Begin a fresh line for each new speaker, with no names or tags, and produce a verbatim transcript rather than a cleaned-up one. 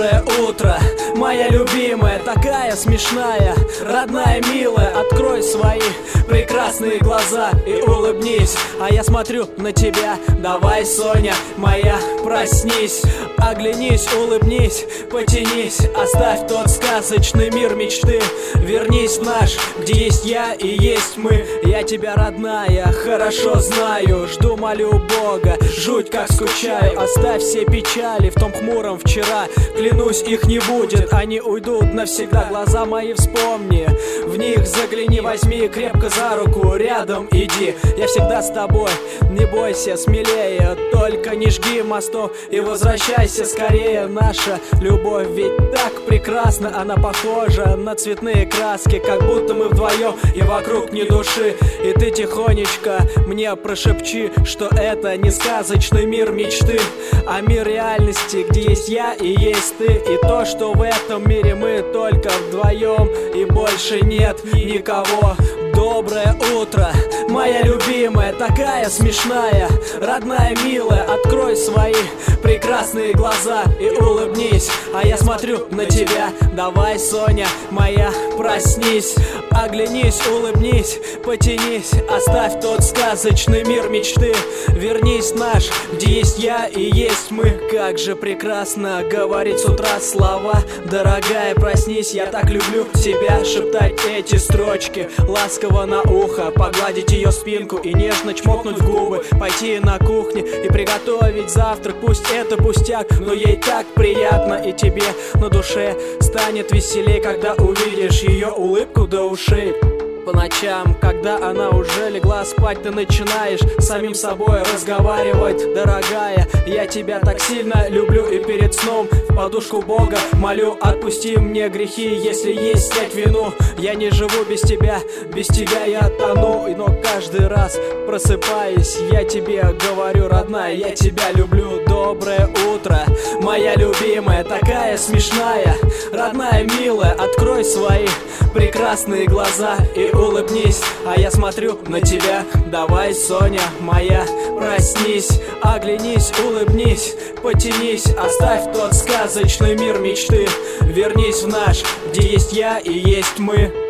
Доброе утро, моя любимая, такая смешная, родная, милая. Открой свои прекрасные глаза и улыбнись, а я смотрю на тебя. Давай, Соня моя, проснись, оглянись, улыбнись, потянись, оставь тот сказочный мир мечты. Вернись в наш, где есть я и есть мы. Я тебя, родная, хорошо знаю, жду, молю Бога, жуть как скучаю. Оставь все печали в том хмуром вчера, клянусь, их не будет, они уйдут навсегда. Глаза мои вспомни, в них загляни, возьми крепко за руку, рядом иди. Я всегда с тобой, не бойся, смелее, только не жги мостов и возвращайся скорее. Наша любовь ведь так прекрасна, она похожа на цветные краски, как будто мы вдвоем и вокруг ни души. И ты тихонечко мне прошепчи, что это не сказочный мир мечты, а мир реальности, где есть я и есть ты. И то, что в этом мире мы только вдвоем и больше нет никого. Доброе утро, моя любимая, такая смешная, родная, милая. Открой свои прекрасные глаза и улыбнись, а я смотрю на тебя. Давай, Соня моя, проснись, оглянись, улыбнись, потянись, оставь тот сказочный мир мечты. Вернись в наш, где есть я и есть мы. Как же прекрасно говорить с утра слова. Дорогая, проснись, я так люблю тебя. Шептать эти строчки ласково на ухо, погладить ее спинку и нежно чмокнуть в губы. Пойти на кухню и приготовить завтрак. Пусть это пустяк, но ей так приятно. И тебе на душе станет веселей, когда увидишь ее улыбку до ушей. По ночам, когда она уже легла спать, ты начинаешь с самим собой разговаривать. Дорогая, я тебя так сильно люблю, и перед сном в подушку Бога молю: отпусти мне грехи, если есть, снять вину. Я не живу без тебя, без тебя я тону. Но каждый раз просыпаясь, я тебе говорю: родная, я тебя люблю. Доброе утро, моя любимая, такая смешная, родная, милая. Открой свои прекрасные глаза и улыбнись, а я смотрю на тебя. Давай, Соня моя, проснись, оглянись, улыбнись, потянись, оставь тот сказочный мир мечты. Вернись в наш, где есть я и есть мы.